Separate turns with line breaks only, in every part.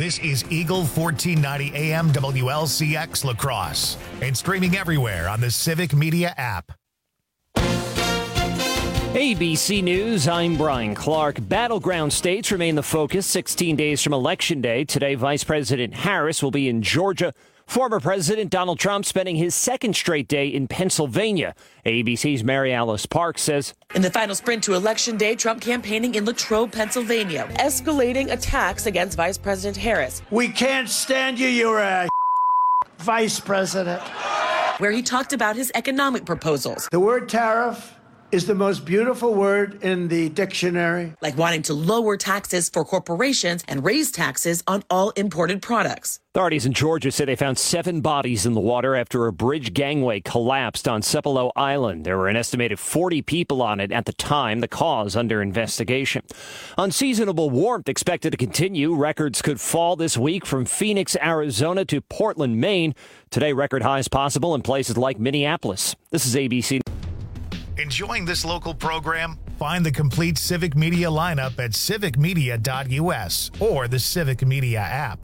This is Eagle 1490 AM WLCX La Crosse and streaming everywhere on the Civic Media app.
ABC News, I'm Brian Clark. Battleground states remain the focus 16 days from Election Day. Today, Vice President Harris will be in Georgia. Former President Donald Trump spending his second straight day in Pennsylvania. ABC's Mary Alice Park says,
in the final sprint to Election Day, Trump campaigning in Latrobe, Pennsylvania, escalating attacks against Vice President Harris.
We can't stand you, you're a vice president.
Where he talked about his economic proposals.
The word tariff is the most beautiful word in the dictionary.
Like wanting to lower taxes for corporations and raise taxes on all imported products.
Authorities in Georgia say they found 7 bodies in the water after a bridge gangway collapsed on Cepelo Island. There were an estimated 40 people on it at the time, the cause under investigation. Unseasonable warmth expected to continue. Records could fall this week from Phoenix, Arizona to Portland, Maine. Today, record highs possible in places like Minneapolis. This is ABC.
Enjoying this local program? Find the complete Civic Media lineup at civicmedia.us or the Civic Media app.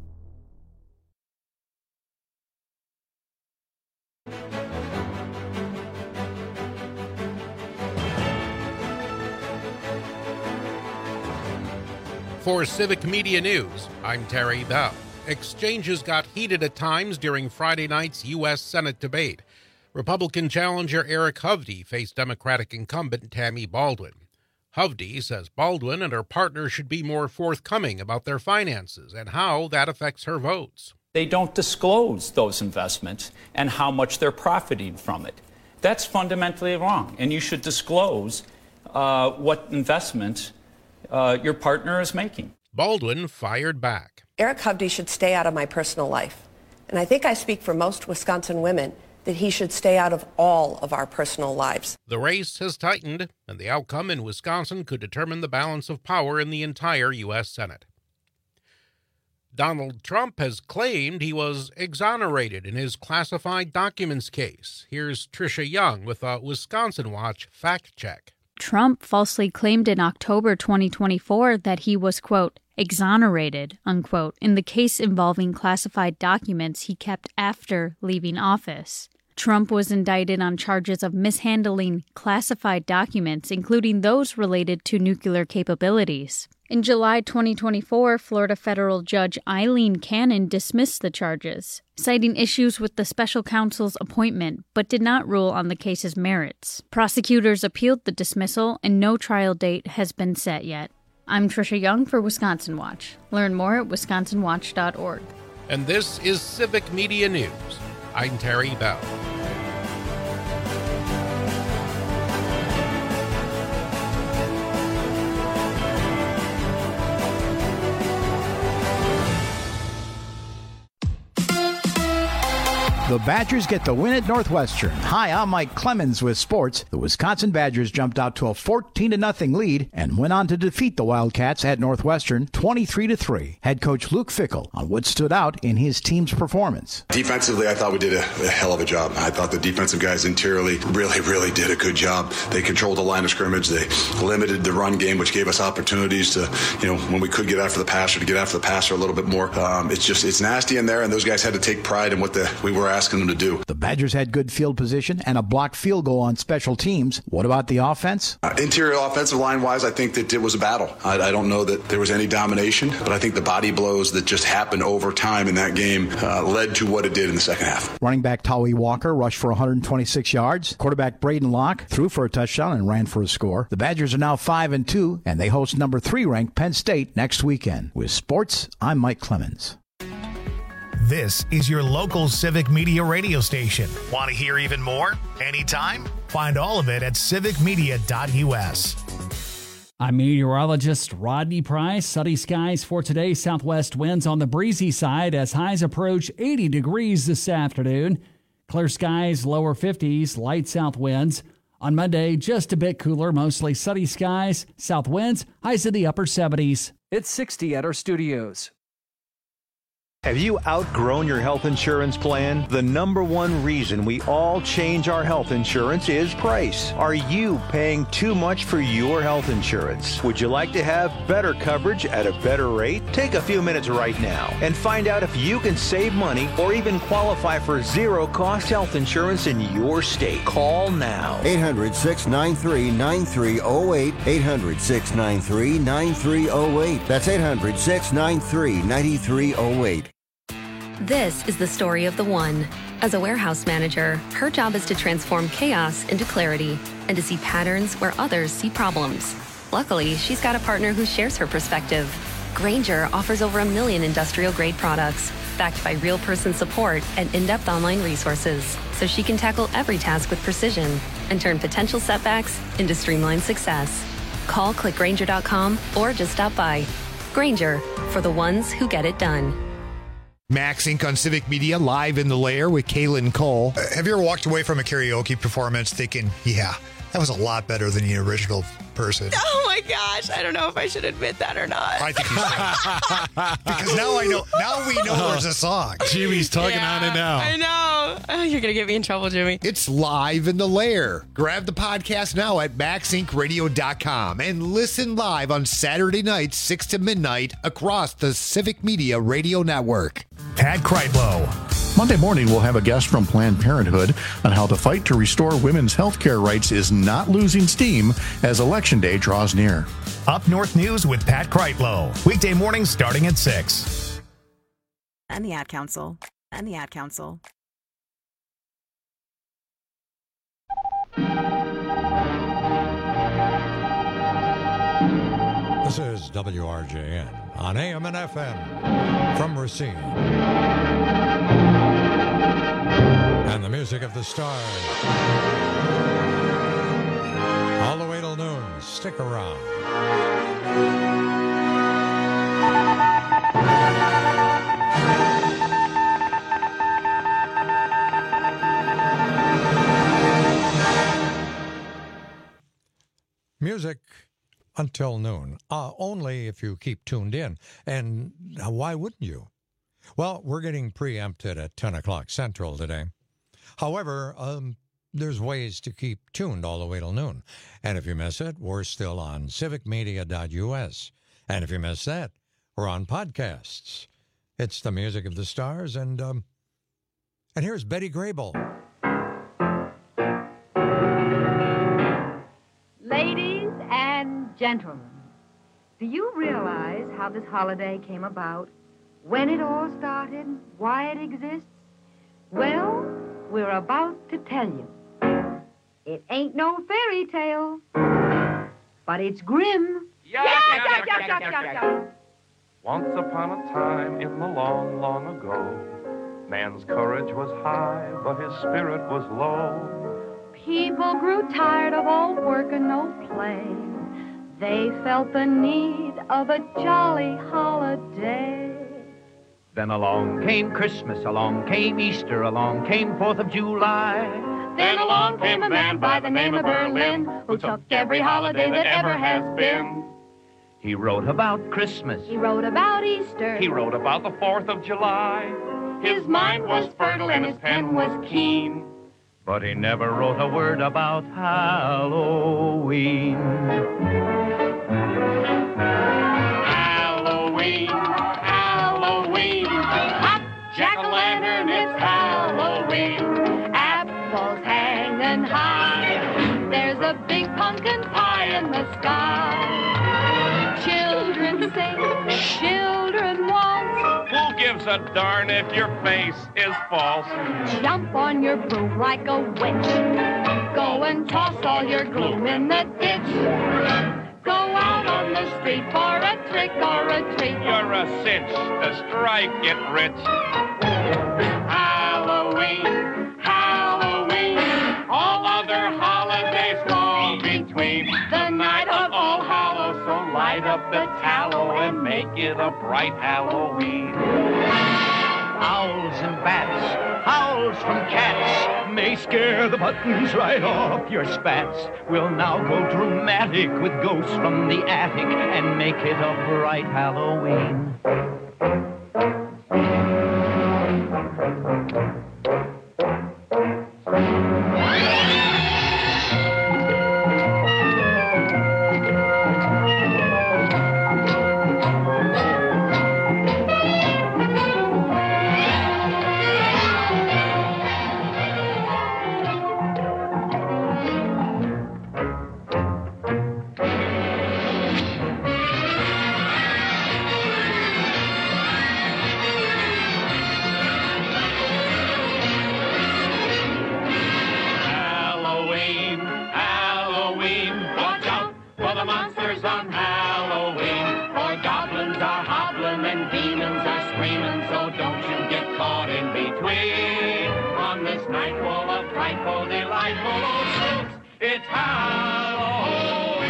For Civic Media News, I'm Terry Bell. Exchanges got heated at times during Friday night's U.S. Senate debate. Republican challenger Eric Hovde faced Democratic incumbent Tammy Baldwin. Hovde says Baldwin and her partner should be more forthcoming about their finances and how that affects her votes.
They don't disclose those investments and how much they're profiting from it. That's fundamentally wrong, and you should disclose what investments your partner is making.
Baldwin fired back.
Eric Hovde should stay out of my personal life. And I think I speak for most Wisconsin women that he should stay out of all of our personal lives.
The race has tightened, and the outcome in Wisconsin could determine the balance of power in the entire U.S. Senate. Donald Trump has claimed he was exonerated in his classified documents case. Here's Tricia Young with a Wisconsin Watch fact check.
Trump falsely claimed in October 2024 that he was, quote, exonerated, unquote, in the case involving classified documents he kept after leaving office. Trump was indicted on charges of mishandling classified documents, including those related to nuclear capabilities. In July 2024, Florida federal judge Eileen Cannon dismissed the charges, citing issues with the special counsel's appointment, but did not rule on the case's merits. Prosecutors appealed the dismissal, and no trial date has been set yet. I'm Tricia Young for Wisconsin Watch. Learn more at wisconsinwatch.org.
And this is Civic Media News. I'm Terry Bell.
The Badgers get the win at Northwestern. Hi, I'm Mike Clemens with sports. The Wisconsin Badgers jumped out to a 14-0 lead and went on to defeat the Wildcats at Northwestern 23-3. Head coach Luke Fickell on what stood out in his team's performance.
Defensively, I thought we did a hell of a job. I thought the defensive guys interiorly really did a good job. They controlled the line of scrimmage. They limited the run game, which gave us opportunities to, when we could get after the passer, to get after the passer a little bit more. It's nasty in there, and those guys had to take pride in what we were asking them to do.
The Badgers had good field position and a blocked field goal on special teams. What about the offense?
Interior offensive line-wise, I think that it was a battle. I don't know that there was any domination, but I think the body blows that just happened over time in that game led to what it did in the second half.
Running back Tawi Walker rushed for 126 yards. Quarterback Braden Locke threw for a touchdown and ran for a score. The Badgers are now 5-2, and they host number 3 ranked Penn State next weekend. With sports, I'm Mike Clemens.
This is your local Civic Media radio station. Want to hear even more? Anytime? Find all of it at civicmedia.us.
I'm meteorologist Rodney Price. Sunny skies for today. Southwest winds on the breezy side as highs approach 80 degrees this afternoon. Clear skies, lower 50s, light south winds. On Monday, just a bit cooler, mostly sunny skies, south winds, highs in the upper 70s.
It's 60 at our studios. Have you outgrown your health insurance plan? The number one reason we all change our health insurance is price. Are you paying too much for your health insurance? Would you like to have better coverage at a better rate? Take a few minutes right now and find out if you can save money or even qualify for zero-cost health insurance in your state. Call now.
800-693-9308. 800-693-9308. That's 800-693-9308.
This is the story of the one. As a warehouse manager, her job is to transform chaos into clarity and to see patterns where others see problems. Luckily, she's got a partner who shares her perspective. Grainger offers over 1 million industrial-grade products, backed by real-person support and in-depth online resources, so she can tackle every task with precision and turn potential setbacks into streamlined success. Call clickgrainger.com or just stop by. Grainger, for the ones who get it done.
Max Inc. on Civic Media, live in the lair with Kaylin Cole.
Have you ever walked away from a karaoke performance thinking, yeah, that was a lot better than the original person?
Oh my gosh, I don't know if I should admit that or not.
I think you should. Because now we know there's a song.
Jimmy's tugging on it now.
I know. Oh, you're going to get me in trouble, Jimmy.
It's live in the lair. Grab the podcast now at maxincradio.com and listen live on Saturday nights, 6 to midnight, across the Civic Media Radio Network.
Pat Kreitlow.
Monday morning, we'll have a guest from Planned Parenthood on how the fight to restore women's health care rights is not losing steam as Election Day draws near.
Up North News with Pat Kreitlow. Weekday mornings starting at 6.
And the Ad Council. And the Ad Council.
This is WRJN on AM and FM from Racine. And the music of the stars. All the way till noon. Stick around. Music until noon. Only if you keep tuned in. And why wouldn't you? Well, we're getting preempted at 10 o'clock Central today. However, there's ways to keep tuned all the way till noon. And if you miss it, we're still on civicmedia.us. And if you miss that, we're on podcasts. It's the music of the stars. And here's Betty Grable.
Ladies and gentlemen, do you realize how this holiday came about? When it all started, why it exists? Well, we're about to tell you. It ain't no fairy tale, but it's grim.
Once upon a time in the long, long ago, man's courage was high, but his spirit was low.
People grew tired of all work and no play. They felt the need of a jolly holiday.
Then along came Christmas, along came Easter, along came 4th of July.
Then along came a man by the name of Berlin, who took every holiday that ever has been.
He wrote about Christmas.
He wrote about Easter.
He wrote about the 4th of July.
His mind was fertile and his pen was keen.
But he never wrote a word about Halloween.
Halloween, Halloween. Hot jack-o'-lantern, it's Halloween. Apples hanging high. There's a big pumpkin pie in the sky. Children sing, children waltz.
Who gives a darn if your face is false?
Jump on your broom like a witch. Go and toss all your gloom in the ditch. Go out on the street for a trick or a treat.
You're a cinch to strike it rich.
Halloween, Halloween. All other holidays fall between. The night of All Hallows, so light up the tallow and make it a bright Halloween.
Owls and bats, howls from cats, may scare the buttons right off your spats. We'll now go dramatic with ghosts from the attic and make it a bright Halloween. Delightful, delightful old suits. It's Halloween.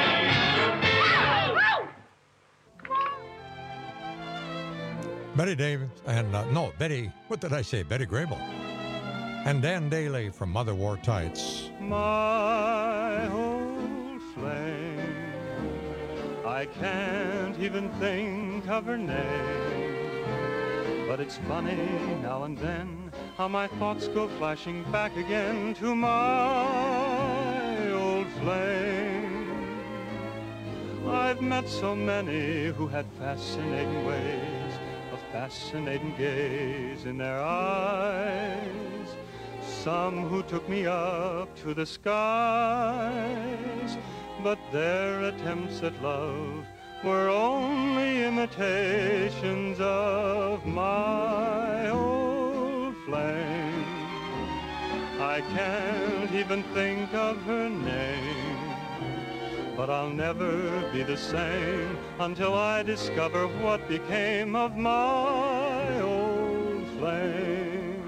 Betty Davis and, what did I say? Betty Grable. And Dan Daly from Mother Wore Tights.
My old flame, I can't even think of her name. But it's funny now and then how my thoughts go flashing back again to my old flame. I've met so many who had fascinating ways, a fascinating gaze in their eyes. Some who took me up to the skies, but their attempts at love were only imitations of my old flame. I can't even think of her name, but I'll never be the same until I discover what became of my old flame.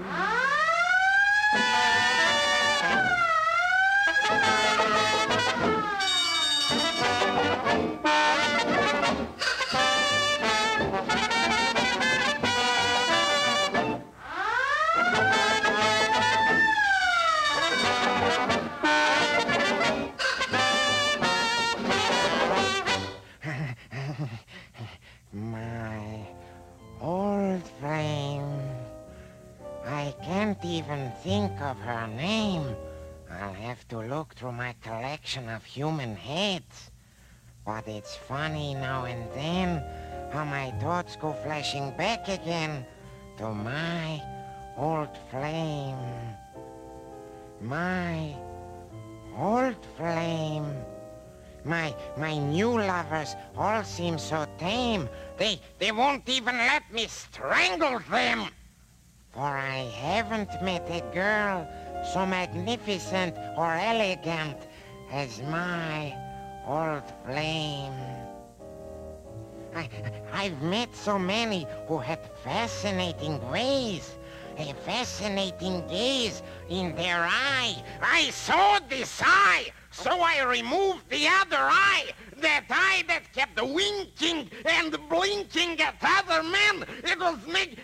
My old flame. I can't even think of her name. I'll have to look through my collection of human heads. But it's funny now and then how my thoughts go flashing back again to my old flame. My old flame. My new lovers all seem so tame. They won't even let me strangle them. For I haven't met a girl so magnificent or elegant as my old flame. I've met so many who had fascinating ways, a fascinating gaze in their eye. I saw this eye, so I removed the other eye, that eye that kept winking and blinking at other men. It was me.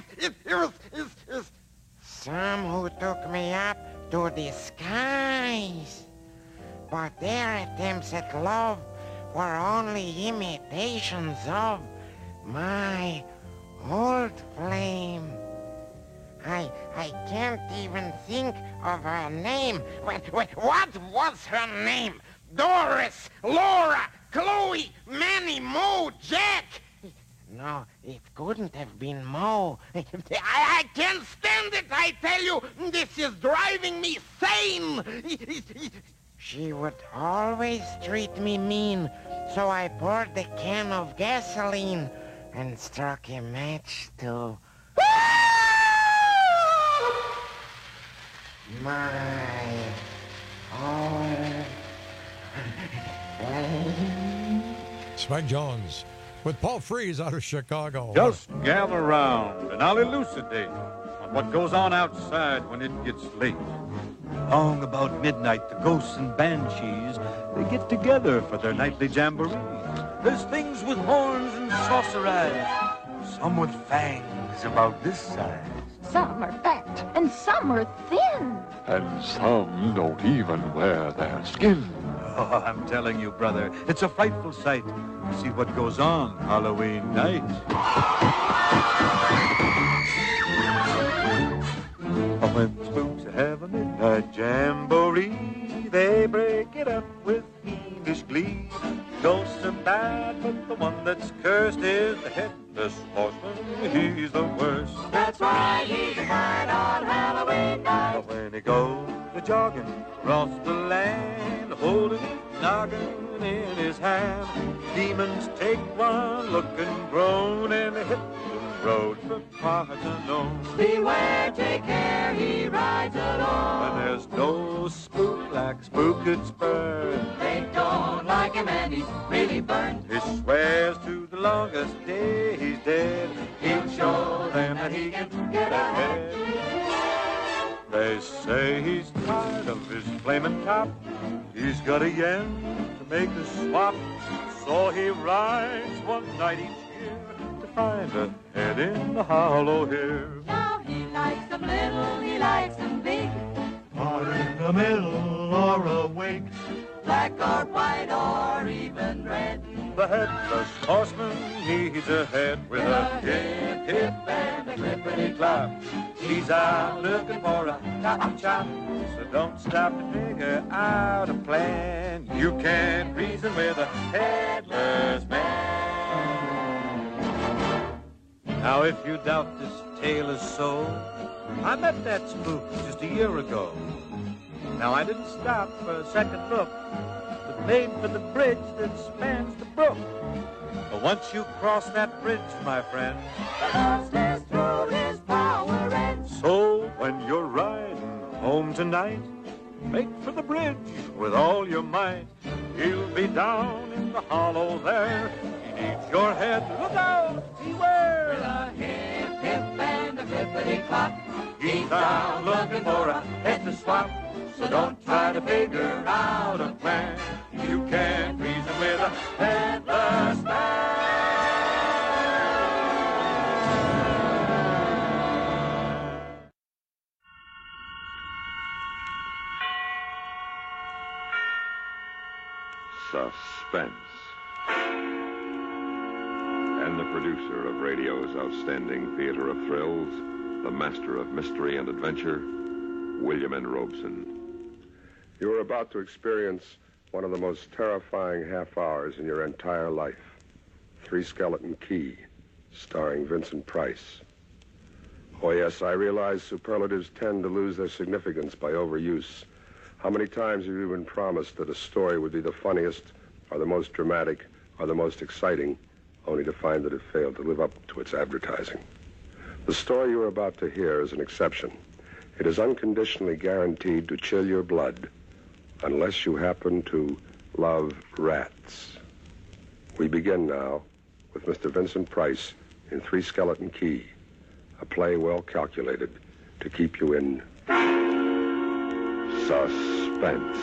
Some who took me up to the skies, but their attempts at love were only imitations of my old flame. I can't even think of her name. What was her name? Doris, Laura, Chloe, Manny, Mo, Jack. No, it couldn't have been Mo. I can't stand it, I tell you. This is driving me sane. She would always treat me mean, so I poured a can of gasoline and struck a match to my old flame.
Spike Jones with Paul Frees out of Chicago.
Just gather round and I'll elucidate on what goes on outside when it gets late. Long about midnight, the ghosts and banshees, they get together for their nightly jamboree. There's things with horns and saucer eyes, some with fangs about this size.
Some are fat and some are thin.
And some don't even wear their skin. Oh, I'm telling you, brother, it's a frightful sight to see what goes on Halloween night. When spooks have a midnight jamboree, they break it up with fiendish glee. Ghosts are bad, but the one that's cursed is the headless horseman. He's the worst.
That's right, he's a fight on Halloween night.
But when he goes jogging across the land, holding his noggin in his hand, demons take one look and groan and hit the road for parts unknown.
Beware, take care, he rides alone.
And there's no spook like Spook at Spur.
They don't like him and he's really burned.
He swears to the longest day he's dead,
he'll show them that he can get ahead.
They They say he's tired of his flaming top. He's got a yen to make a swap. So he rides one night each year to find a head in the hollow here.
Now he likes them little, he likes them big.
Or in the middle or awake,
Black or white or even red.
the headless horseman needs a head with a hip, hip,
and a clippity-clop.
He's out looking for a choppy chop. So don't stop to figure out a plan. You can't reason with a headless man. Now if you doubt this tale is so, I met that spook just a year ago. Now I didn't stop for a second look, but made for the bridge that spans the brook. But once you cross that bridge, my friend,
the lost is through his power ends.
so when you're riding home tonight, make for the bridge with all your might. He'll be down in the hollow there. He needs your head. Look out, beware.
With a hip, hip, and a clippity-clop.
He's down looking for a head to swap. So don't try to figure out a plan. You can't reason with a headless man.
Suspense. And the producer of radio's outstanding theater of thrills, the master of mystery and adventure, William N. Robeson.
You are about to experience one of the most terrifying half hours in your entire life. Three Skeleton Key, starring Vincent Price. Oh, yes, I realize superlatives tend to lose their significance by overuse. How many times have you been promised that a story would be the funniest, or the most dramatic, or the most exciting, only to find that it failed to live up to its advertising? The story you are about to hear is an exception. It is unconditionally guaranteed to chill your blood, unless you happen to love rats. We begin now with Mr. Vincent Price in Three Skeleton Key, a play well calculated to keep you in suspense.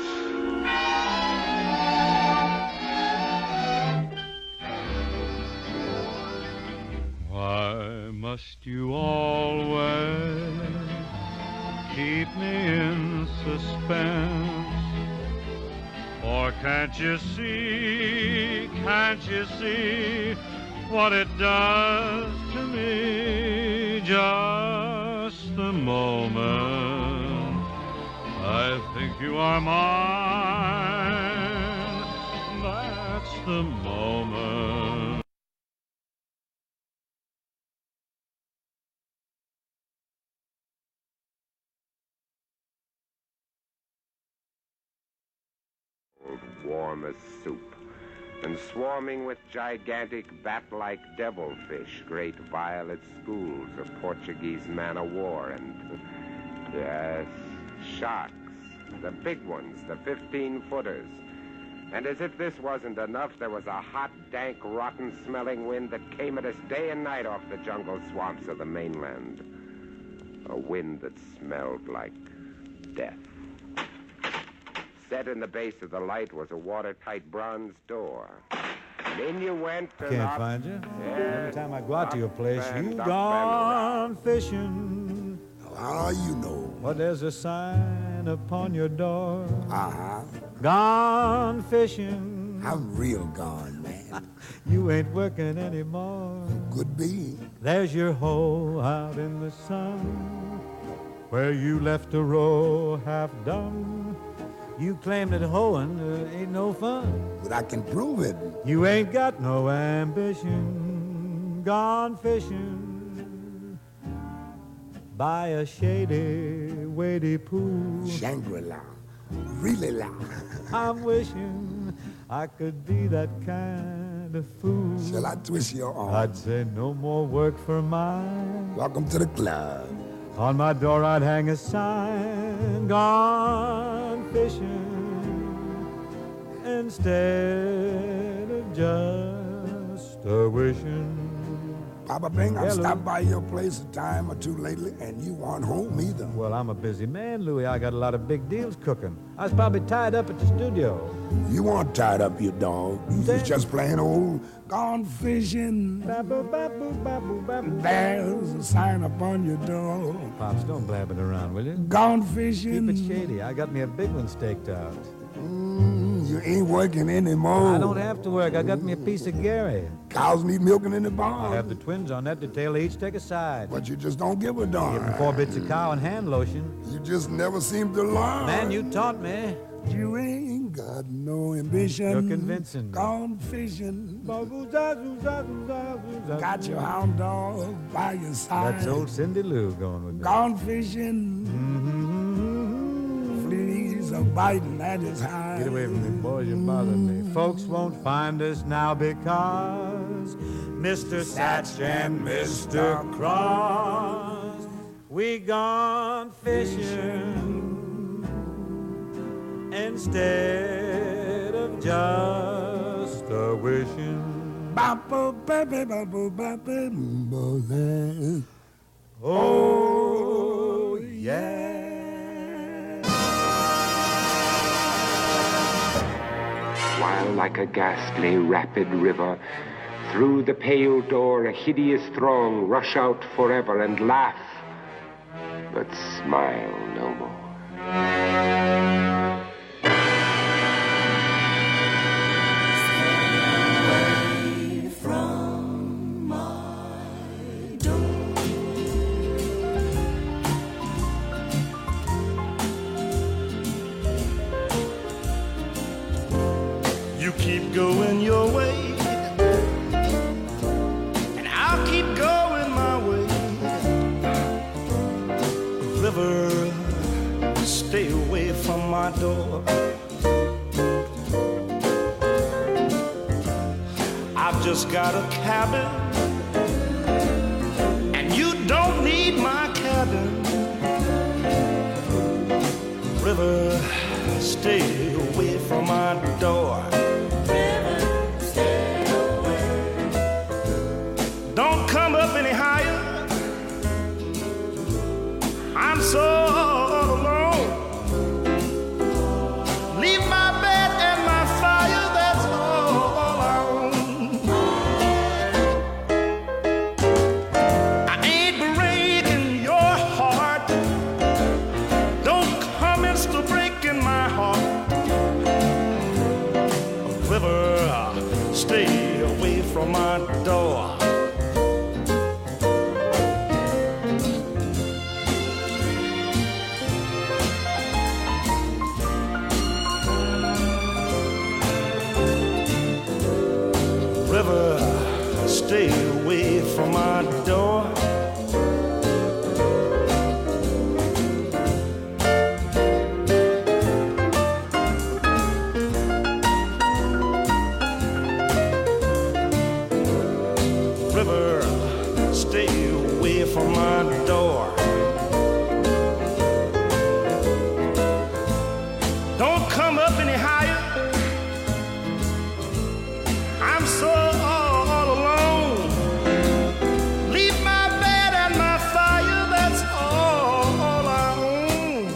Why must you always keep me in suspense? Or can't you see what it does to me? Just the moment I think you are mine, that's the moment.
Warm as soup, and swarming with gigantic bat-like devilfish, great violet schools of Portuguese man-o'-war, and, yes, sharks, the big ones, the 15-footers. And as if this wasn't enough, there was a hot, dank, rotten-smelling wind that came at us day and night off the jungle swamps of the mainland. A wind that smelled like death. Set in the base of the light was a watertight bronze door. And in you went and
Can't
up,
find you.
yes,
Every time I go out to your place,
and
you
up
gone fishing.
How you know?
Well, there's a sign upon your door.
Uh-huh.
Gone fishing.
I'm real gone, man.
You ain't working anymore.
Could be.
There's your hole out in the sun, where you left a row half done. You claim that hoeing ain't no fun.
But I can prove it.
You ain't got no ambition. Gone fishing by a shady, wady pool.
Shangri-La. Really la.
I'm wishing I could be that kind of fool.
Shall I twist your arm?
I'd say no more work for mine.
Welcome to the club.
On my door I'd hang a sign, gone fishing, instead of just a wishing.
Papa Bing, I've
Hello.
stopped by your place a time or two lately, and you weren't home either.
Well, I'm a busy man, Louis. I got a lot of big deals cooking. I was probably tied up at the studio.
You weren't tied up, you dog. You was just plain old gone fishing. There's a sign upon your door.
Pops, don't blab it around, will you?
Gone fishing.
Keep it shady. I got me a big one staked out.
You ain't working anymore.
I don't have to work. I got me a piece of Gary.
Cows need milking in the barn.
I have the twins on that detail. They each take a side.
But you just don't give a darn.
Give them 4 bits of cow and hand lotion.
You just never seem to learn.
Man, you taught me.
You ain't got no ambition.
You're convincing me.
Gone fishing. Got your hound dog by your side.
That's old Cindy Lou going with me.
Gone fishing. Fleas are biting at his hide.
Get away from me, boys. You bother me. Folks won't find us now because Mr. Satch and Mr. Cross, we gone fishing instead of just a wishing. Oh, yeah.
While like a ghastly rapid river, through the pale door a hideous throng rush out forever and laugh, but smile no more.
You keep going your way, and I'll keep going my way. River, stay away from my door. I've just got a cabin, and you don't need my cabin. River, stay away from my door. Don't come up any higher. I'm so all alone. Leave my bed and my fire, that's all I own. I ain't breaking your heart. Don't come and still breaking my heart. River, stay away from my door. River, stay away from my door. River, stay away from my door. Don't come up any higher. I'm so all alone. Leave my bed and my fire, that's all I own.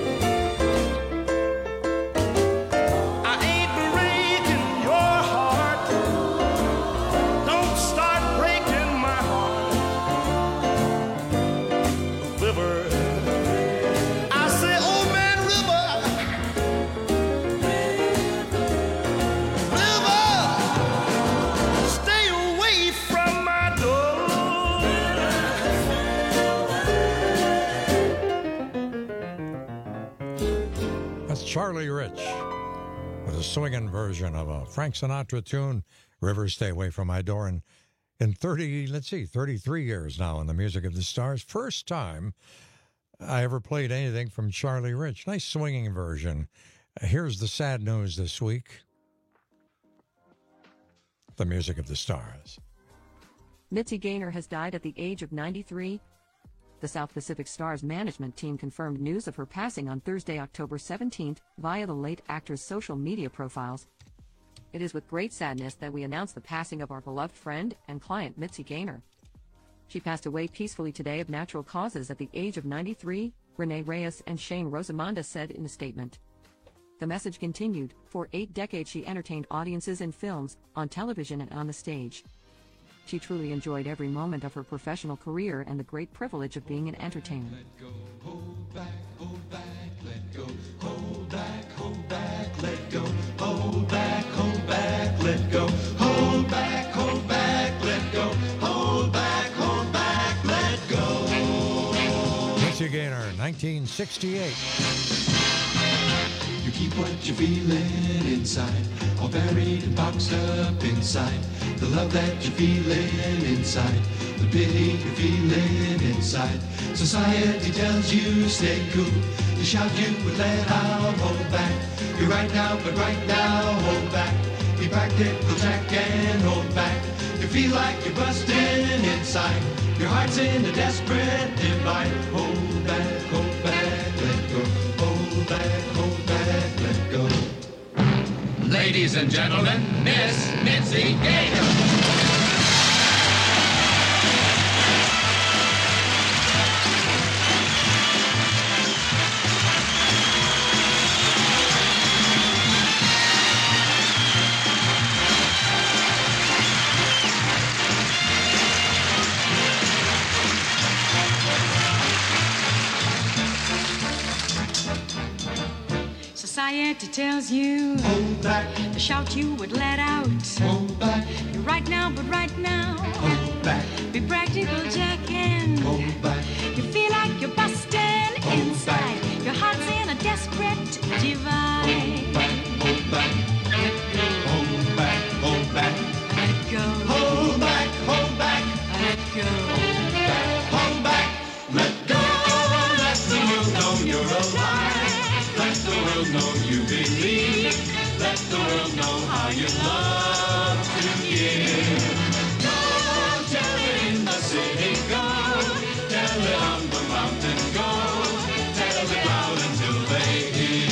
I ain't breaking your heart. Don't start breaking my heart. River, I say, old man River. Stay away from my door.
That's Charlie Rich with a swinging version of a Frank Sinatra tune, River, Stay Away From My Door. And in 33 years now in the Music of the Stars, first time I ever played anything from Charlie Rich. Nice swinging version. Here's the sad news this week. The Music of the Stars.
Mitzi Gaynor has died at the age of 93. The South Pacific Stars management team confirmed news of her passing on Thursday, October 17th, via the late actor's social media profiles. It is with great sadness that we announce the passing of our beloved friend and client Mitzi Gaynor. She passed away peacefully today of natural causes at the age of 93, Renee Reyes and Shane Rosamonda said in a statement. The message continued, for 8 decades she entertained audiences in films, on television and on the stage. She truly enjoyed every moment of her professional career and the great privilege of being an entertainer.
Let go, hold back, let go, hold back, let go, hold back, let go, hold back, let go, hold back, let go.
Mitzi Gaynor, 1968.
You keep what you're feeling inside, all buried and boxed up inside. The love that you're feeling inside, the pity you're feeling inside. Society tells you stay cool, you shout you would let out, hold back. You're right now, but right now, hold back. Be practical, Jack, and hold back. You feel like you're busting inside, your heart's in a desperate divide. Hold back, let go, hold back, let go. Ladies and gentlemen, Miss Mitzi Gaynor.
Society tells you,
hold back.
The shout you would let out,
hold back.
You're right now, but right now,
hold back.
Be practical, Jack, and
hold back.
You feel like you're busting
hold
inside.
Back.
Your heart's in a desperate divide.
Hold back, hold back, hold back,
let go.
Hold back,
let go.
Hold back, let go. Let the world know you're alive. Let the world know you believe. Let the world know how you love to give. Go tell it in the city, go tell it on the mountain, go tell it loud until they hear.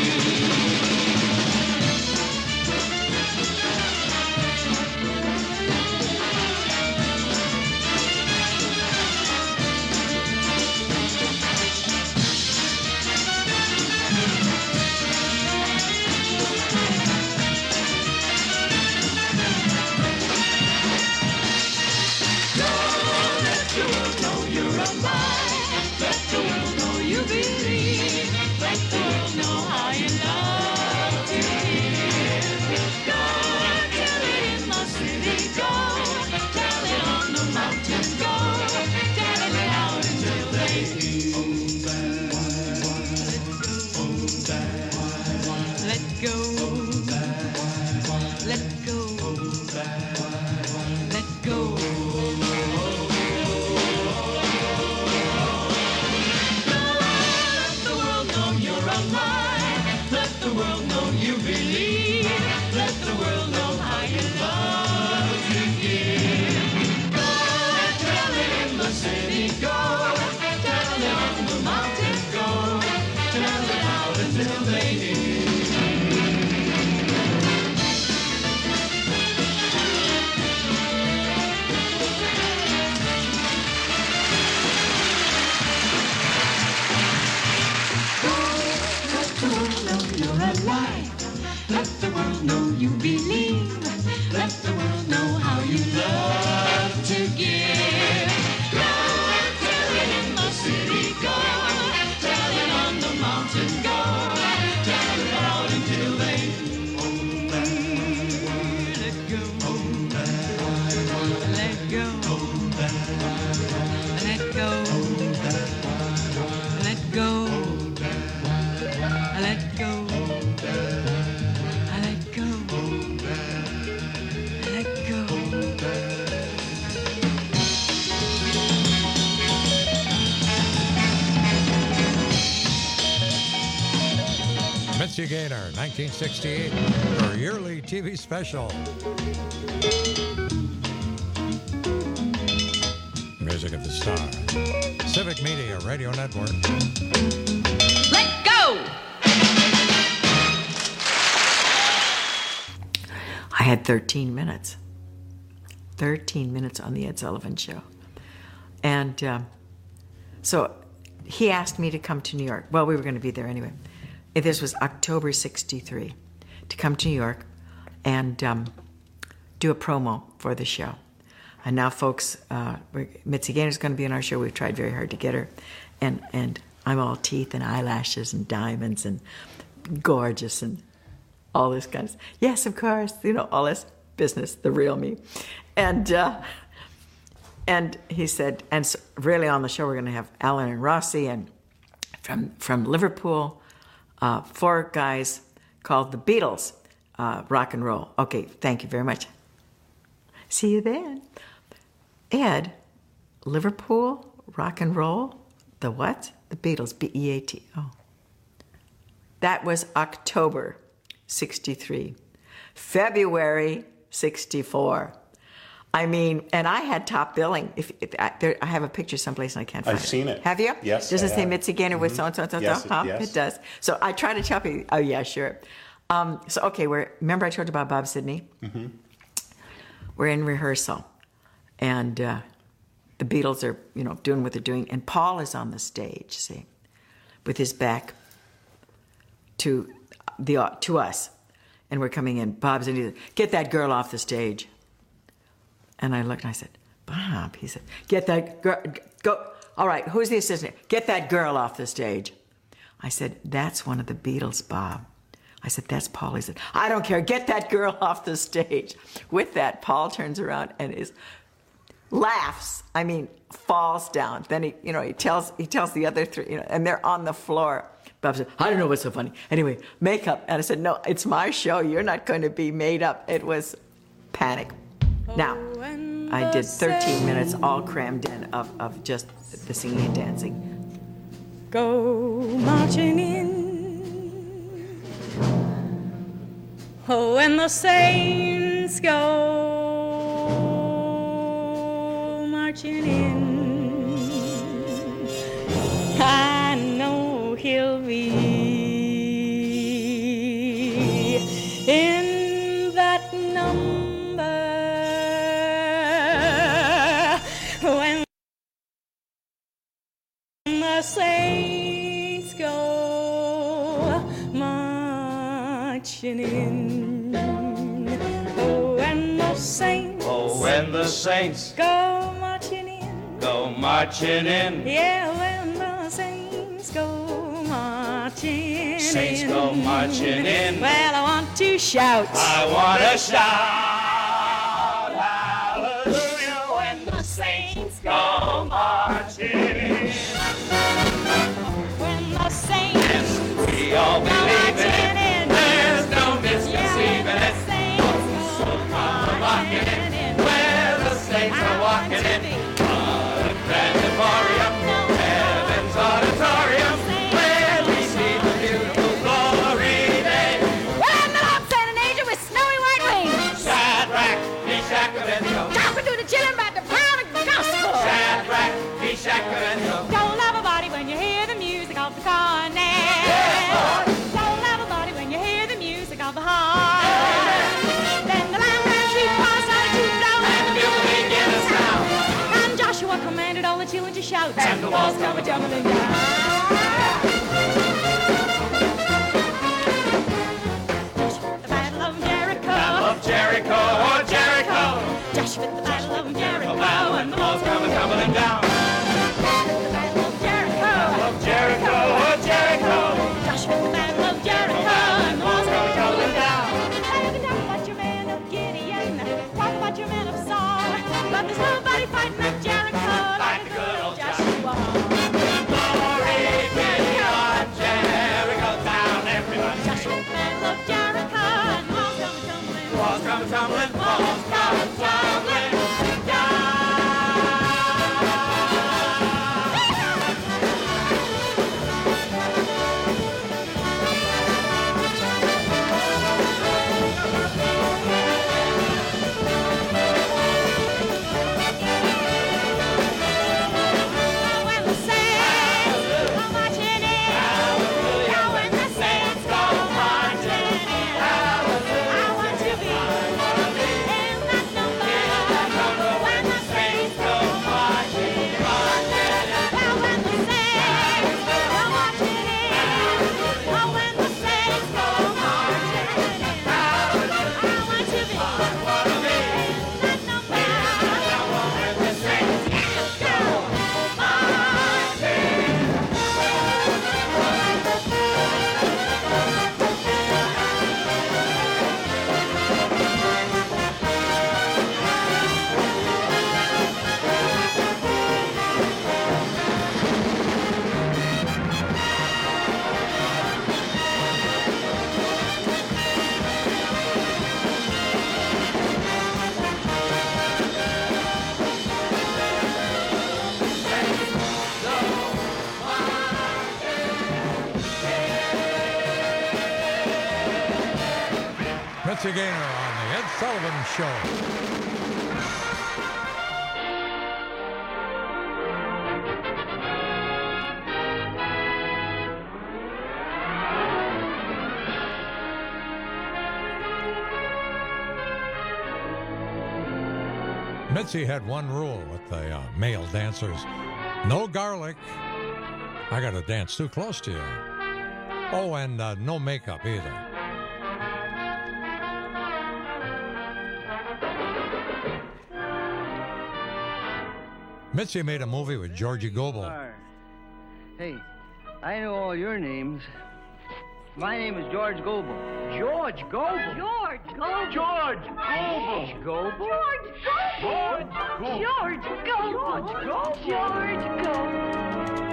Mitzi Gaynor, 1968, her yearly TV special. Music of the Star. Civic Media Radio Network.
Let go!
I had 13 minutes. 13 minutes on the Ed Sullivan Show. And so he asked me to come to New York. Well, we were going to be there anyway. This was October 63, to come to New York and do a promo for the show. And now, folks, Mitzi Gaynor's going to be on our show. We've tried very hard to get her. And I'm all teeth and eyelashes and diamonds and gorgeous and all this kind of stuff. Yes, of course, all this business, the real me. And he said, and so really on the show we're going to have Alan and Rossi, and from Liverpool, 4 guys called the Beatles, rock and roll. Okay, thank you very much. See you then. Ed, Liverpool, rock and roll, the what? The Beatles, B-E-A-T. Oh. That was October 63. February 64. I mean, and I had top billing. I have a picture someplace and I can't find it.
I've seen it.
Have you?
Yes.
Does it
I
say
have.
Mitzi Gaynor with so-and-so?
Yes,
Yes. It does. So I try to tell people, oh, yeah, sure. So, okay, remember I told you about Bob Sidney?
Mm-hmm.
We're in rehearsal. And the Beatles are, doing what they're doing. And Paul is on the stage, see, with his back to us. And we're coming in. Bob's in. He said, get that girl off the stage. And I looked and I said, Bob, he said, get that girl, go. All right, who's the assistant? Get that girl off the stage. I said, that's one of the Beatles, Bob. I said, that's Paul. He said, I don't care. Get that girl off the stage. With that, Paul turns around and laughs. I mean, falls down. Then he tells the other 3, and they're on the floor. Bob said, I don't know what's so funny. Anyway, makeup. And I said, no, it's my show. You're not going to be made up. It was panic. Now, I did 13 minutes all crammed in of just the singing and dancing.
Go marching in. Oh, when the saints go marching in, I know he'll be in that number when the saints go marching in. Oh, when the saints,
when the saints
go marching in,
go marching in.
Yeah, when the saints go marching in.
Saints go marching in.
Well, I want to shout.
I want to shout hallelujah when the saints go marching in.
When the saints
we all believe in it. There's no misconceiving it. So come walking in where the saints are walking in. What a pandemonium, heaven's auditorium, where we see the beautiful glory day.
When the Lord sent an angel with snowy white wings.
Shadrach, Meshach, Abednego.
Talking to the children about the power of the gospel.
Shadrach, Meshach, Abednego.
Don't love a body when you hear the music of the cornet. Don't love a body when you hear the music of the harp. Then the lamb ran sheep passed out of 2 down.
And the bugle began to sound.
And Joshua commanded all the children to shout. And the walls come tumbling down. The Battle of Jericho.
Battle of Jericho, oh Jericho.
Joshua at the Battle of Jericho.
And the walls come tumbling down.
The Battle of Jericho.
Battle of Jericho, oh Jericho.
Joshua at the Battle of Jericho. And the walls come tumbling down. Now you can talk about your man of Gideon. Talk about your man of Saul. But there's nobody fighting at Jericho like the good old Joshua.
Glory be to
Mitzi Gaynor on the Ed Sullivan Show. Mitzi had one rule with the male dancers. No garlic. I got to dance too close to you. Oh, and no makeup either. Mitzi made a movie with Georgie Goebel.
Hey, I know all your names. My name is George Goebel. George Goebel?
George Goebel.
George Goebel.
George Goebel. George Goebel. George Goebel.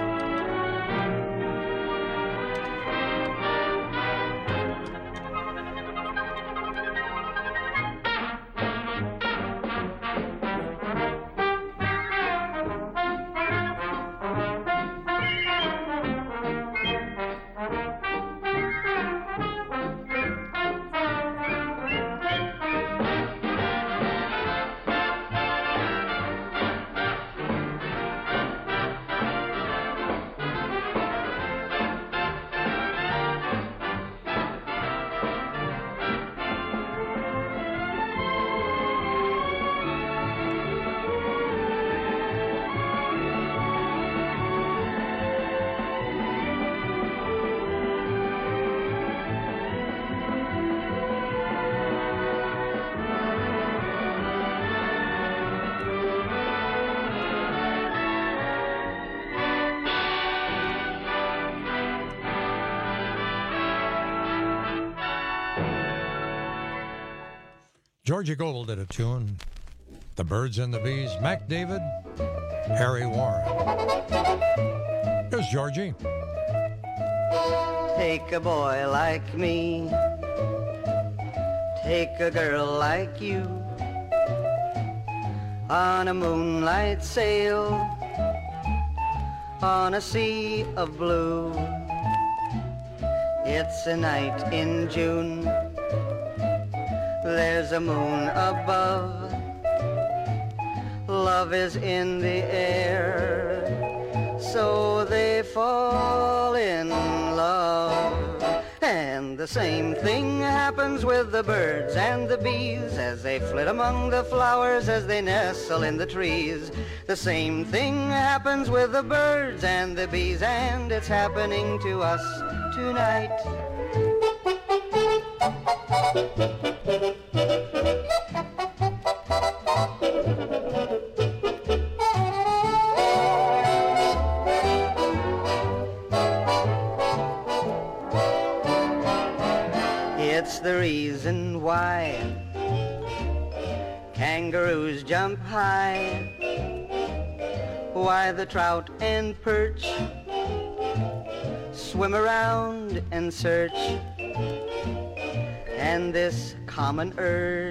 Georgie Goebel did a tune. The Birds and the Bees, Mac David, Harry Warren. Here's Georgie.
Take a boy like me, take a girl like you, on a moonlight sail, on a sea of blue. It's a night in June, there's a moon above, love is in the air, so they fall in love. And the same thing happens with the birds and the bees as they flit among the flowers, as they nestle in the trees. The same thing happens with the birds and the bees, and it's happening to us tonight. It's the reason why kangaroos jump high, why the trout and perch swim around and search, and this common urge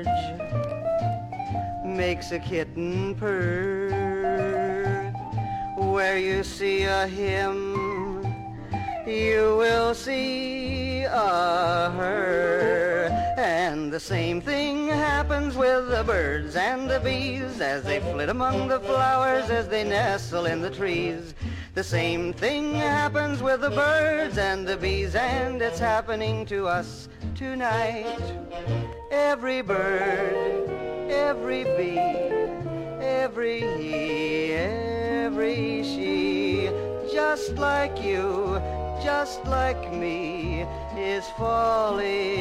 makes a kitten purr. Where you see a him, you will see a her. And the same thing happens with the birds and the bees as they flit among the flowers, as they nestle in the trees. The same thing happens with the birds and the bees, and it's happening to us tonight. Every bird, every bee, every he, every she, just like you, just like me, is falling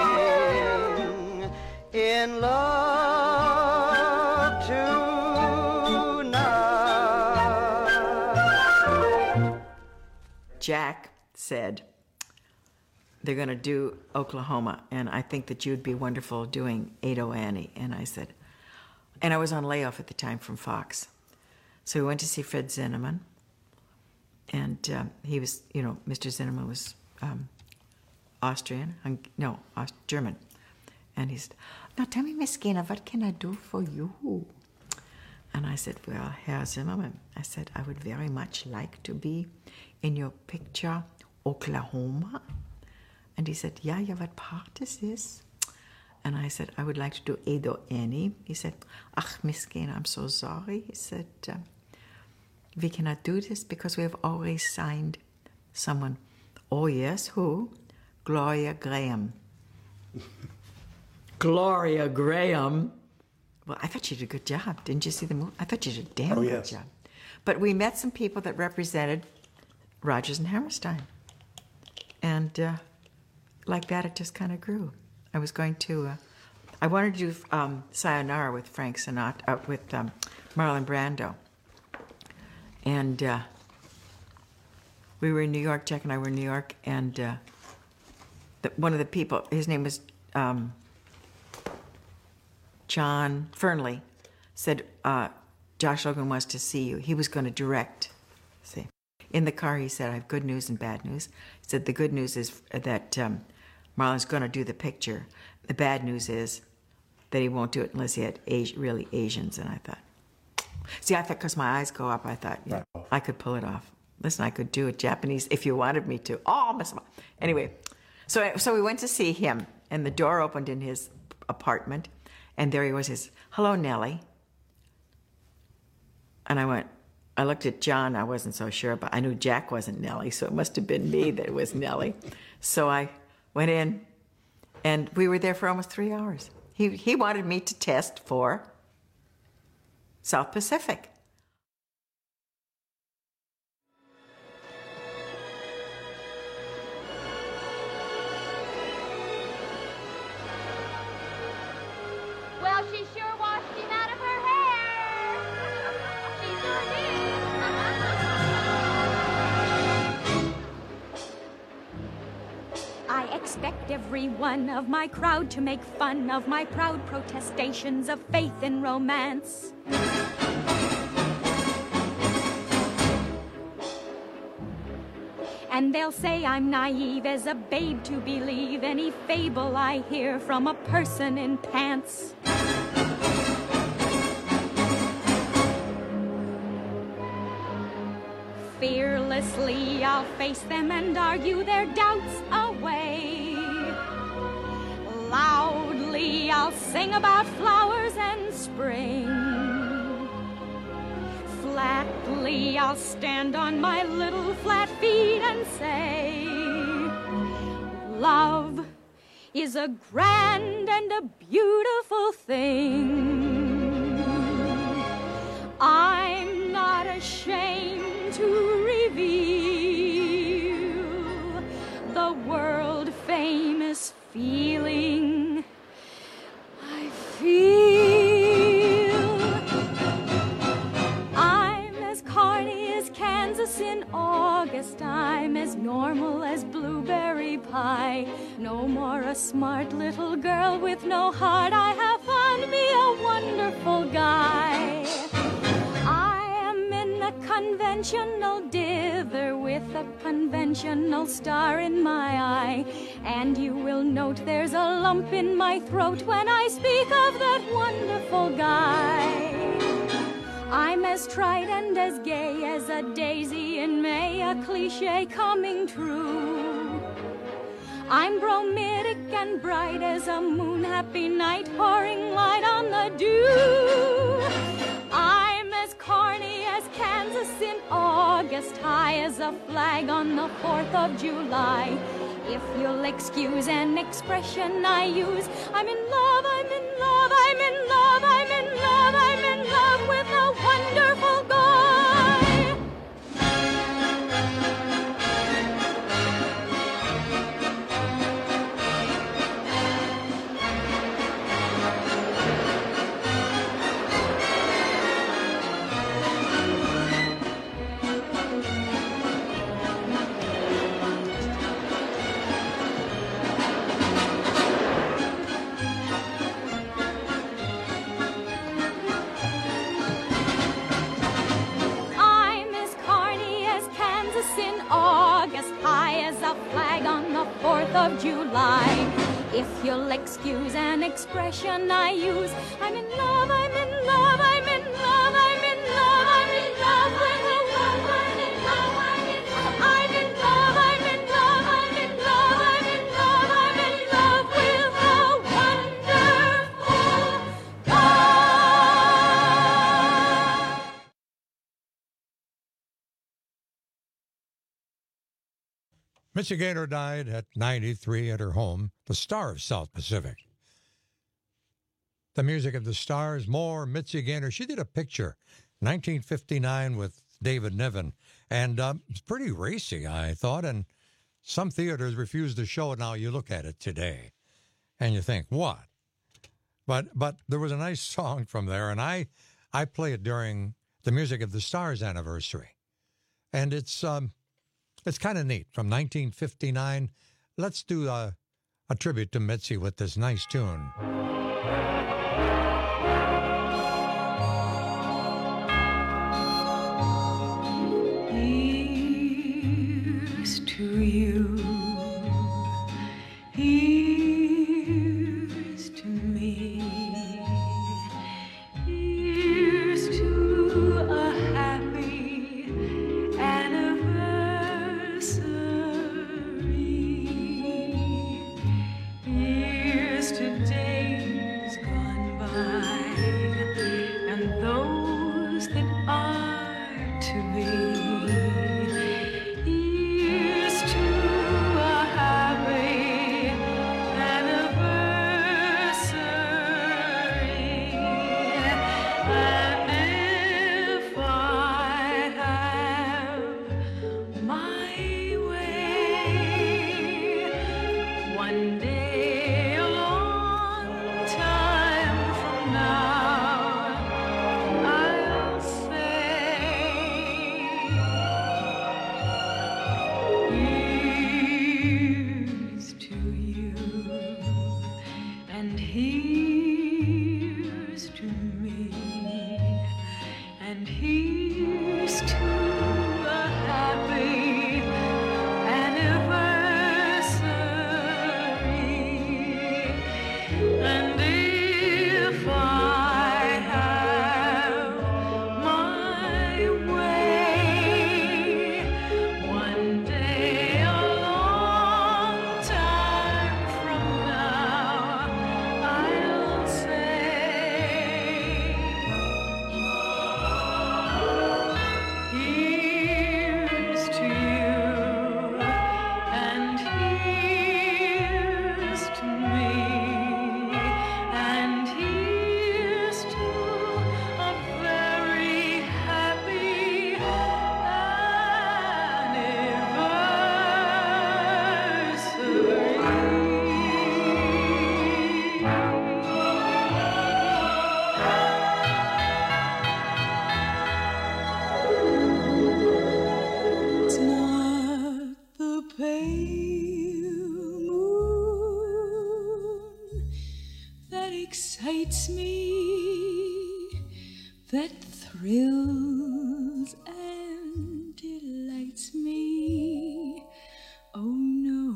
in love tonight.
Jack said they're going to do Oklahoma, and I think that you'd be wonderful doing Ado Annie. And I said, and I was on layoff at the time from Fox. So we went to see Fred Zinnemann, and he was, Mr. Zinnemann was German. And he said, now tell me, Miss Gaynor, what can I do for you? And I said, well, Herr Zimmerman, I said, I would very much like to be in your picture, Oklahoma. And he said, yeah, what part is this? And I said, I would like to do Edo Eni. He said, Ach, Miss Gaynor, I'm so sorry. He said, we cannot do this because we have already signed someone. Oh, yes, who? Gloria Graham. Gloria Graham? Well, I thought she did a good job. Didn't you see the movie? I thought she did a damn good job. But we met some people that represented Rodgers and Hammerstein. And like that, it just kind of grew. I was going to, I wanted to do Sayonara with Frank Sinatra, with Marlon Brando. And we were in New York, Jack and I were in New York, and one of the people, his name was John Fernley, said, Josh Logan wants to see you. He was going to direct. See, in the car, he said, I have good news and bad news. He said, the good news is that Marlon's going to do the picture. The bad news is that he won't do it unless he had really Asians. And I thought, see, I thought because my eyes go up, I thought, yeah, I could pull it off. Listen, I could do it Japanese if you wanted me to. Oh, anyway, so we went to see him, and the door opened in his apartment, and there he was. His hello, Nellie. And I looked at John. I wasn't so sure, but I knew Jack wasn't Nellie, so it must have been me that was Nellie. So I went in, and we were there for almost 3 hours. He wanted me to test for South Pacific.
Well, she sure washed him out of her hair. She sure did.
I expect every one of my crowd to make fun of my proud protestations of faith and romance. And they'll say I'm naive as a babe to believe any fable I hear from a person in pants. Fearlessly I'll face them and argue their doubts away. Loudly I'll sing about flowers and spring. Flatly I'll stand on my little flat feet and say, love is a grand and a beautiful thing. I'm not ashamed to reveal the world-famous feeling I feel. I'm as carny as Kansas in August. I'm as normal as blueberry pie. No more a smart little girl with no heart. I have found me a wonderful guy. A conventional dither with a conventional star in my eye. And you will note there's a lump in my throat when I speak of that wonderful guy. I'm as tried and as gay as a daisy in May, a cliche coming true. I'm bromidic and bright as a moon-happy night, pouring light on the dew. I'm as corny as Kansas in August, high as a flag on the 4th of July. If you'll excuse an expression I use, I'm in love, I'm in love, I'm in love, I'm in love, I'm in love with a wonderful guy. Of July. If you'll excuse an expression I use, I'm in love, I'm in love, I'm in love, I'm in love, I'm in love with a woman. I'm in love, I'm in love, I'm in love, I'm in love, I'm in love, I'm in love, I'm in love with a wonderful
Mitzi Gaynor died at 93 at her home, the star of South Pacific. The music of the stars, more Mitzi Gaynor. She did a picture, 1959, with David Niven, and it's pretty racy, I thought, and some theaters refused to show it. Now you look at it today, and you think, what? But there was a nice song from there, and I play it during the Music of the Stars anniversary, and it's kind of neat. From 1959, let's do a tribute to Mitzi with this nice tune.
Here's to you. Here's to me. Here's to a happy anniversary. Here's to days gone by and those that are to be. Here's to a happy anniversary. And if I have my way, one day a long time from now, I'll say, here's to you, and here's to me, and here's to a happy anniversary. And if I have my way, one day a long time from now, I'll say, here's to you, and here's to me, and here's to a very happy anniversary. It's not the pale moon that excites me, that thrills and delights me. Oh no,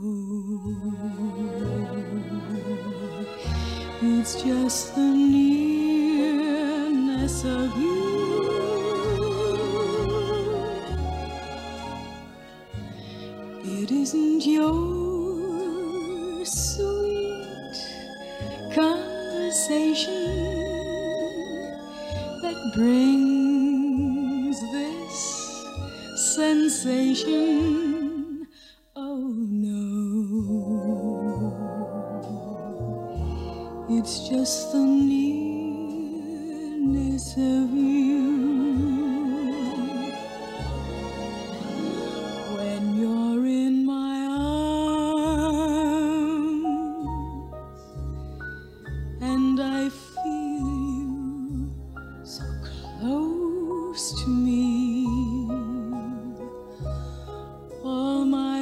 it's just the nearness of you. It isn't your sweet conversation that brings this sensation. Oh no, it's just the nearness of you. When you're in my arms and I feel you so close to me, all my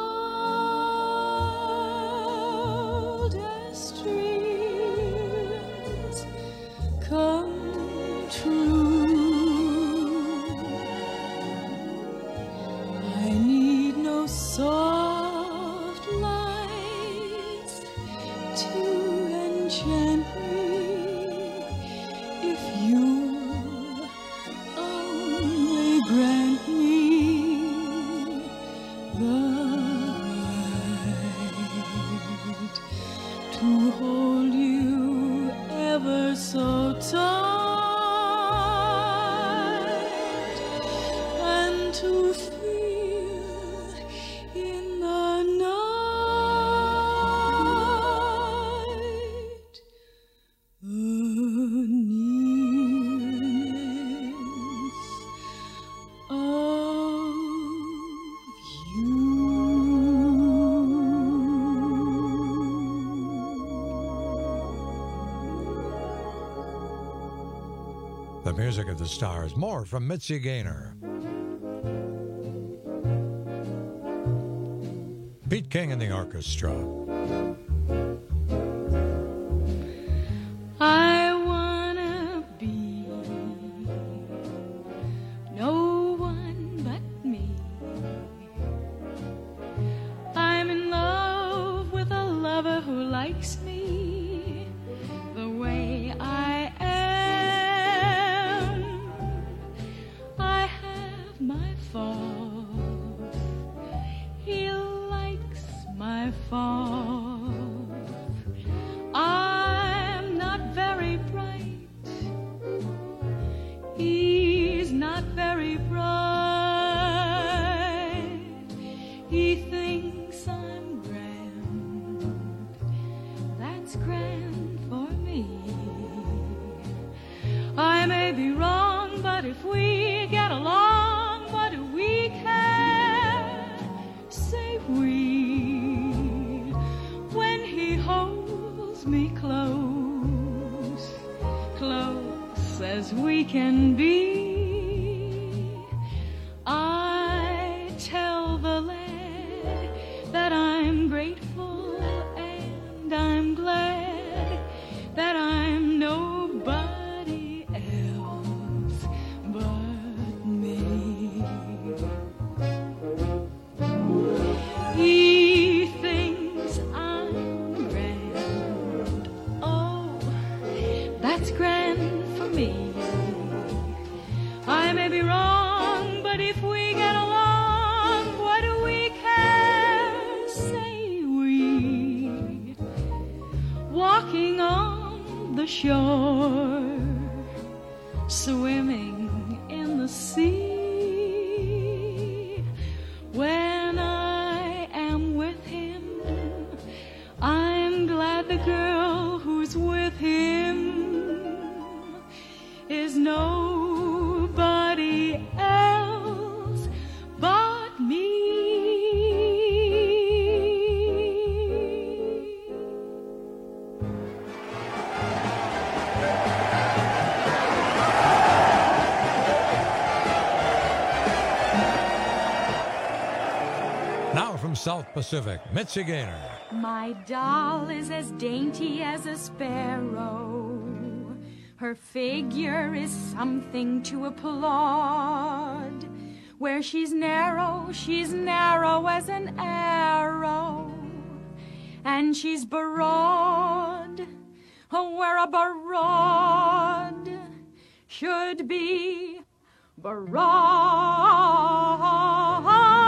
wildest dreams come true. I need no soft lights to enchant me if you only grant me the right to hold you ever so tight and to feel in the
the music of the stars. More from Mitzi Gaynor. Pete King and the orchestra.
I wanna be no one but me. I'm in love with a lover who likes me the way I am. I have my faults. He likes my faults. I'm not very bright. He's not very bright. He thinks I'm grand. That's grand for me. I may be wrong, but if we get along, what do we care? Say we, when he holds me close, close as we can be. I tell the lad that I'm grateful and I'm glad that I'm nobody else but me. He thinks I'm grand. Oh, that's grand for me. I may be wrong, but if we get along, what do we care? Say we, walking on the shore, swimming in the sea. When I am with him, I'm glad the girl who's with him is nobody else but me.
Now from South Pacific, Mitzi Gaynor.
My doll is as dainty as a sparrow. Her figure is something to applaud. Where she's narrow as an arrow. And she's broad, where a broad should be broad.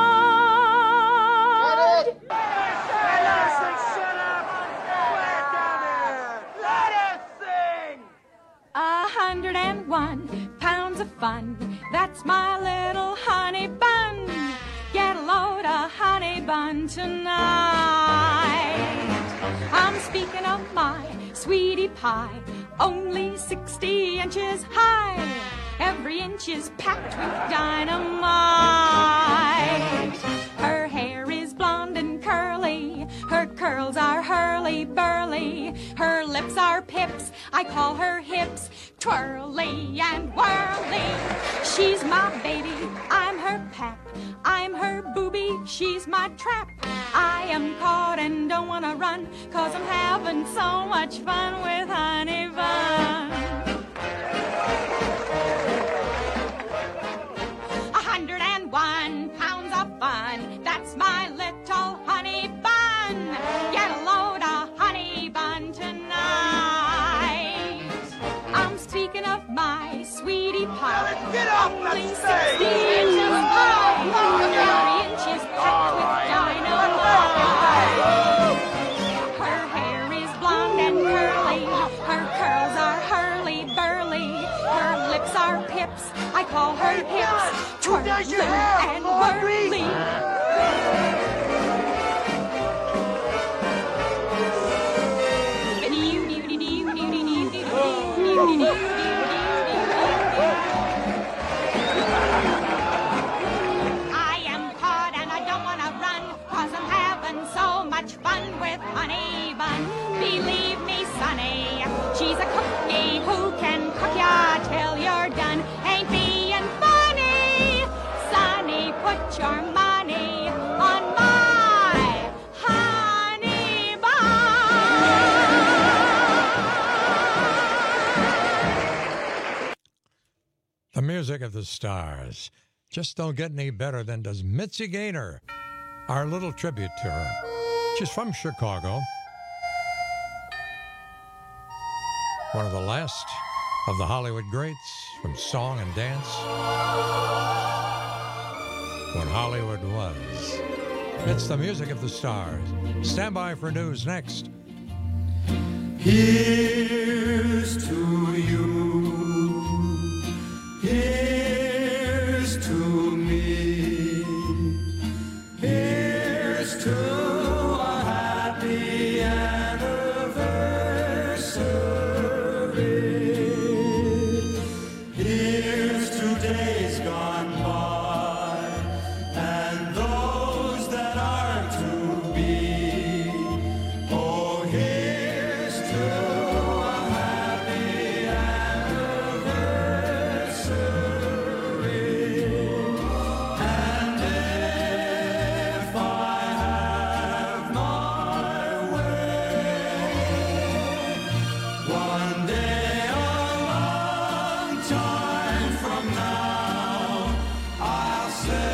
Let us sing!
101 pounds of fun. That's my little honey bun. Get a load of honey bun tonight. I'm speaking of my sweetie pie, only 60 inches high. Every inch is packed with dynamite. Her hair is blonde and curly. Her curls are hurly-burly. Her lips are pips. I call her hips twirly and whirly. She's my baby. I'm her pap. I'm her booby. She's my trap. I am caught and don't want to run, 'cause I'm having so much fun with Honey Bun. 101 pounds of fun. That's my little honey bun. Get a load of honey bun tonight. I'm speaking of my sweetie pie.
Get up,
only
let's
60
say.
inches high. Every inch is packed with dynamite. Her hair is blonde and curly. Her curls are hurly-burly. Her lips are pips. I call her hips twirly and whirly.
music of the stars. Just don't get any better than does Mitzi Gaynor. Our little tribute to her. She's from Chicago. One of the last of the Hollywood greats from song and dance. When Hollywood was. It's the music of the stars. Stand by for news next.
Here's to you. Here's to me. Here's to a happy anniversary. Here's to days gone by and those that are to be. Oh, here's to a happy anniversary. And if I have my way, one day a long time from now, I'll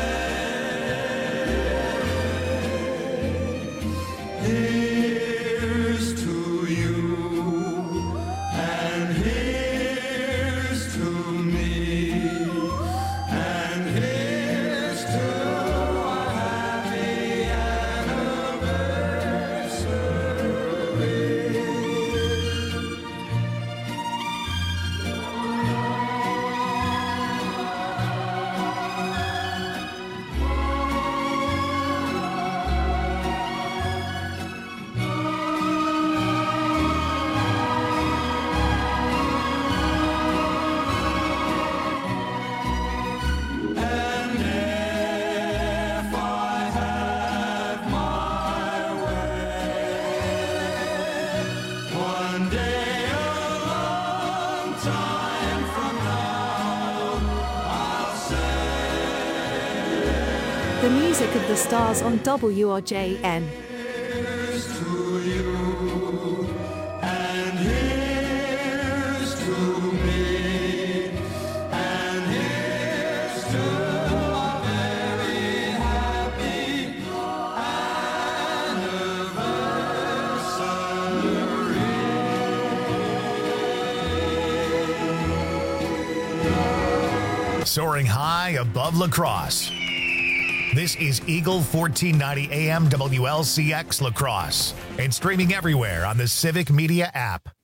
say, here's to you, and here's to me, and here's to a happy And if I have my way, one day a long time from now, I'll say,
The music of the stars on WRJN.
here's to you, and here's to me, and here's to a very happy anniversary.
Soaring high above La Crosse. This is Eagle 1490 AM WLCX La Crosse and streaming everywhere on the Civic Media app.